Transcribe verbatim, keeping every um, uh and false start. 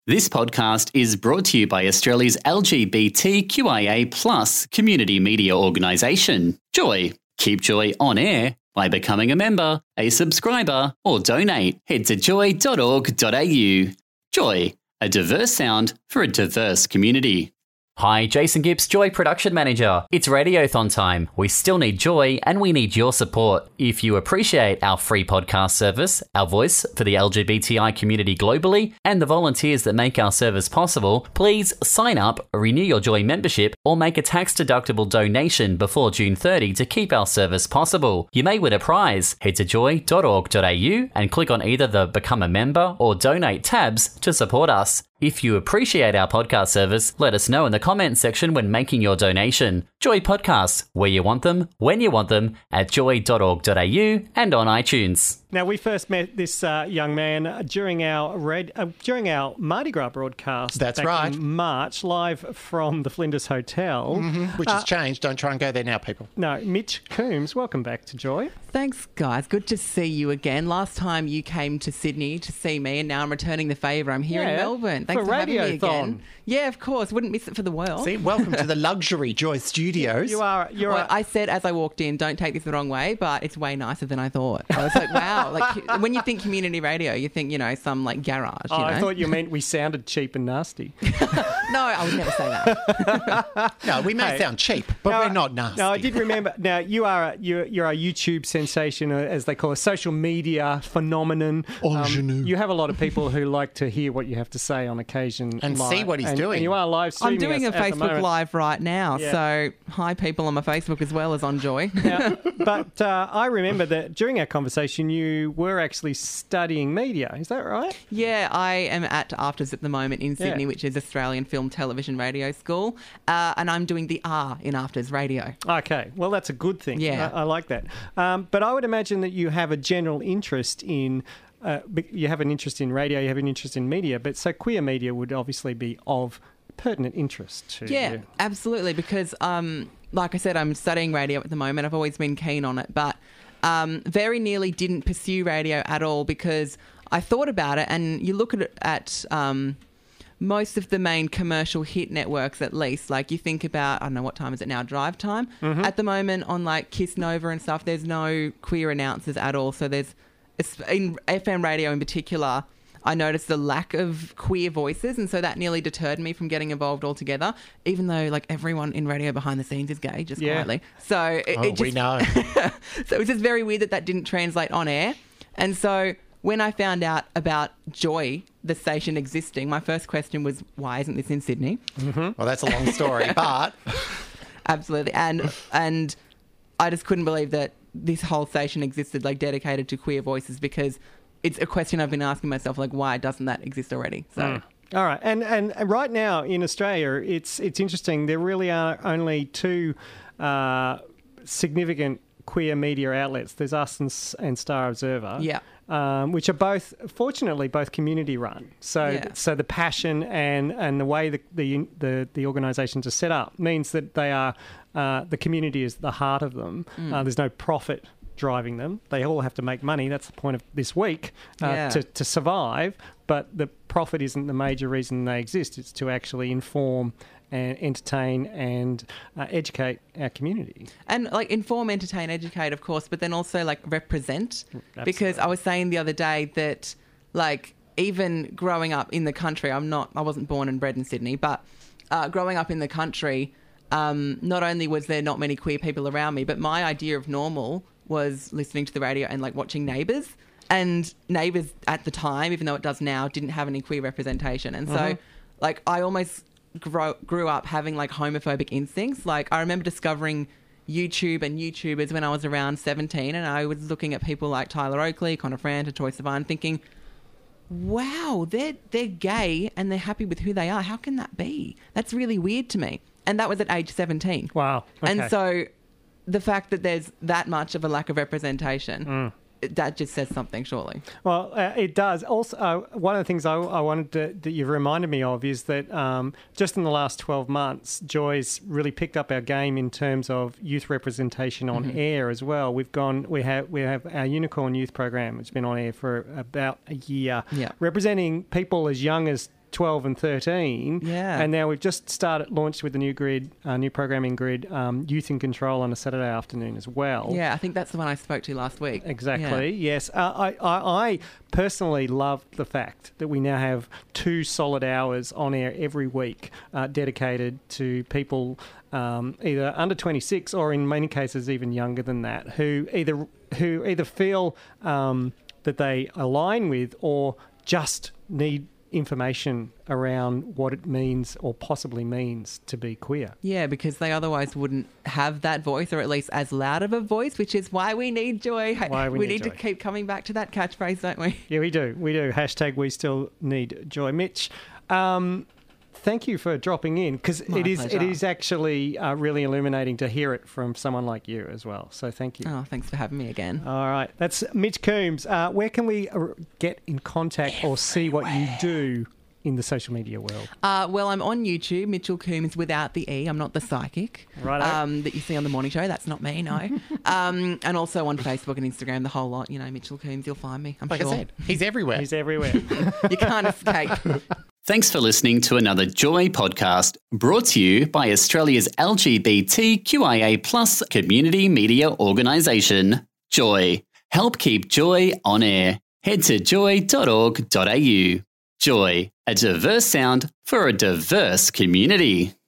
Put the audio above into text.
This podcast is brought to you by Australia's L G B T Q I A plus community media organisation, Joy. Keep Joy on air by becoming a member, a subscriber, or donate. Head to joy dot org dot a u. Joy, a diverse sound for a diverse community. Hi, Jason Gibbs, Joy Production Manager. It's Radiothon time. We still need Joy and we need your support. If you appreciate our free podcast service, our voice for the L G B T I community globally, and the volunteers that make our service possible, please sign up, renew your Joy membership, or make a tax-deductible donation before June thirtieth to keep our service possible. You may win a prize. Head to joy dot org dot a u and click on either the Become a Member or Donate tabs to support us. If you appreciate our podcast service, let us know in the comments section when making your donation. Joy Podcasts, where you want them, when you want them, at joy dot org dot a u and on iTunes. Now, we first met this uh, young man during our red, uh, during our Mardi Gras broadcast. That's back right. in March, live from the Flinders Hotel. Mm-hmm. Which uh, has changed. Don't try and go there now, people. No, Mitch Coombs, welcome back to Joy. Thanks, guys. Good to see you again. Last time you came to Sydney to see me, and now I'm returning the favour. I'm here Yeah, in Melbourne. Thanks for for, having me Radiothon. again. Yeah, of course. Wouldn't miss it for the world. See, welcome to the luxury Joy Studios. You are, you're Well, a, I said as I walked in, don't take this the wrong way, but it's way nicer than I thought. I was like, wow. Like when you think community radio, you think, you know, some like garage. oh, you know? I thought you meant we sounded cheap and nasty. No, I would never say that. No, we may Hey. sound cheap, but Now, we're not nasty. No, I did remember. Now, you are a, you're, you're a YouTube sensation, uh, as they call a social media phenomenon. Um, Ingenue. you have a lot of people who like to hear what you have to say on occasion. And live. see what he's And- doing. And you are live I'm streaming doing a us at the Facebook moment. Live right now. Yeah. So hi, people on my Facebook as well as on Joy. Now, but uh, I remember that during our conversation, you were actually studying media. Is that right? Yeah, I am at Afters at the moment in Sydney, Yeah. which is Australian Film Television Radio School, uh, and I'm doing the R in Afters Radio. Okay, well, that's a good thing. Yeah. I, I like that. Um, but I would imagine that you have a general interest in. Uh, you have an interest in radio, you have an interest in media, but so queer media would obviously be of pertinent interest to Yeah, you. absolutely, because um, like I said, I'm studying radio at the moment. I've always been keen on it, but um, very nearly didn't pursue radio at all because I thought about it, and you look at it at... Um, most of the main commercial hit networks, at least, like you think about, I don't know, what time is it now, drive time? Mm-hmm. At the moment on like Kiss Nova and stuff, there's no queer announcers at all. So there's, in F M radio in particular, I noticed the lack of queer voices, and so that nearly deterred me from getting involved altogether, even though like everyone in radio behind the scenes is gay, just Yeah. quietly. So it, oh, it just, we know. so it was just very weird that that didn't translate on air. And so when I found out about Joy, the station existing, my first question was, why isn't this in Sydney? Well, that's a long story, but Absolutely. And and I just couldn't believe that this whole station existed, like dedicated to queer voices, because it's a question I've been asking myself, like, why doesn't that exist already? So Mm. All right, and and right now in Australia, it's it's interesting. There really are only two uh, significant queer media outlets. There's us and, S- and Star Observer. Yeah. Um, which are both, fortunately, both community run. So, Yeah. so the passion and, and the way the the the, the organisations are set up means that they are uh, the community is the heart of them. Mm. Uh, there's no profit driving them. They all have to make money. That's the point of this week uh, Yeah. to to survive. But the profit isn't the major reason they exist. It's to actually inform and entertain and uh, educate our community. And like inform, entertain, educate, of course, but then also like represent. Because I was saying the other day that like even growing up in the country, I'm not, I wasn't born and bred in Sydney, but uh, growing up in the country, um, not only was there not many queer people around me, but my idea of normal was listening to the radio and like watching Neighbours. And Neighbours at the time, even though it does now, didn't have any queer representation. And so Mhm. like I almost grow, grew up having like homophobic instincts. Like I remember discovering YouTube and YouTubers when I was around seventeen, and I was looking at people like Tyler Oakley, Connor Franta, Troye Sivan, thinking, wow, they're they're gay and they're happy with who they are. How can that be? That's really weird to me. And that was at age seventeen. Wow. Okay. And so the fact that there's that much of a lack of representation, Mm. that just says something, surely. Well, uh, it does. Also, uh, one of the things I, I wanted to, that you've reminded me of is that um, just in the last twelve months, Joy's really picked up our game in terms of youth representation on Mm-hmm. air as well. We've gone, we have, we have our Unicorn Youth Program, which has been on air for about a year, Yeah. representing people as young as twelve and thirteen. Yeah. And now we've just started, launched with the new grid, uh, new programming grid, um, Youth in Control on a Saturday afternoon as well. Yeah, I think that's the one I spoke to last week. Exactly, Yeah. yes. Uh, I, I, I personally love the fact that we now have two solid hours on air every week uh, dedicated to people um, either under twenty-six or in many cases even younger than that, who either who either feel um, that they align with or just need information around what it means or possibly means to be queer. Yeah, because they otherwise wouldn't have that voice, or at least as loud of a voice, which is why we need Joy. Why we, we need, need Joy. to keep coming back to that catchphrase, don't we? Yeah, we do. We do. Hashtag we still need Joy. Mitch, um, thank you for dropping in, because My it is it pleasure. is actually uh, really illuminating to hear it from someone like you as well. So thank you. Oh, thanks for having me again. All right. That's Mitch Coombs. Uh, where can we uh, get in contact or see what you do in the social media world? Uh, well, I'm on YouTube, Mitchell Coombs without the E. I'm not the psychic Righto. um, that you see on the morning show. That's not me, no. um, and also on Facebook and Instagram, the whole lot. You know, Mitchell Coombs, you'll find me, I'm Like sure. I said, he's everywhere. He's everywhere. You can't escape. Thanks for listening to another Joy podcast brought to you by Australia's L G B T Q I A plus community media organisation, Joy. Help keep Joy on air. Head to joy dot org dot a u. Joy, a diverse sound for a diverse community.